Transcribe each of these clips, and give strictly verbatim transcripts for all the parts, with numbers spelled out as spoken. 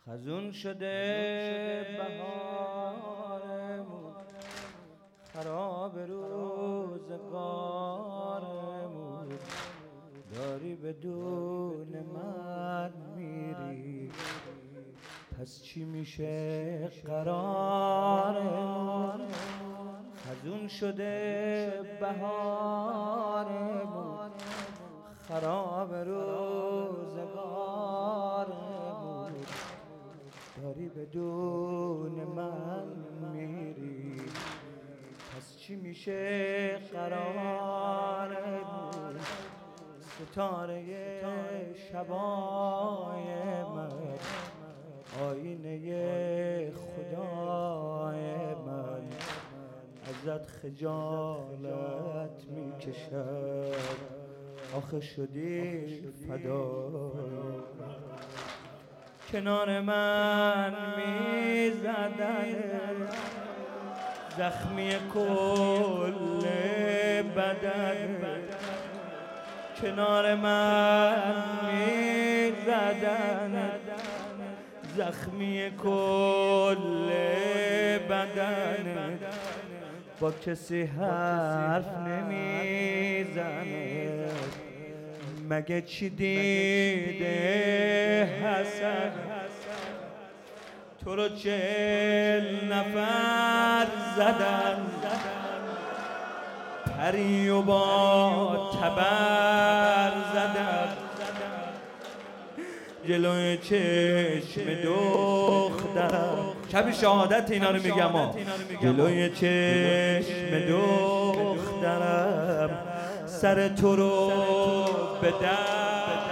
خزون شده بهارمون، خراب روزگارمون، داری بدون من میری، پس چی میشه قرارمون؟ خزون شده بهارمون، خراب روزگارمون، داری بدون من میری، پس چی میشه قرارمون؟ ستاره شبای من، آینه خدای من، ازت خجالت میکشد، آخه شدی فدای. کنار من میزدن زخمی کل بدن، کنار من میزدن زخمی کل بدن، با کسی حرف نمیزنه، مگه چی دیده حسن؟ تو رو چهل نفر زدن، پری و با تبر زدن، جلوی چشم دخترم، شب شهادت اینا رو میگم ها، جلوی چشم دخترم سر تو رو به در.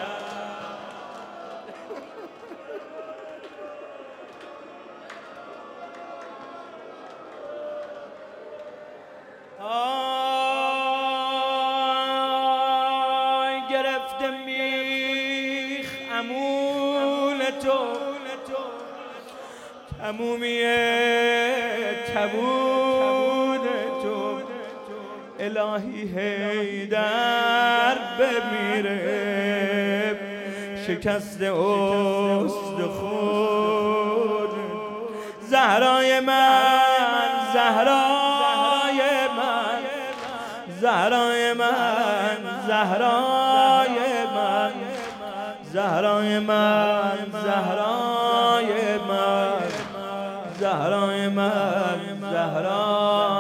آی گرفته میخ امون تو، تمومیه تبون تو، الهی حیدر بمیره، شکست استخون زهرای من، زهرای من، زهرای من، زهرای من، زهرای من، زهرای من، زهرای من، زهرای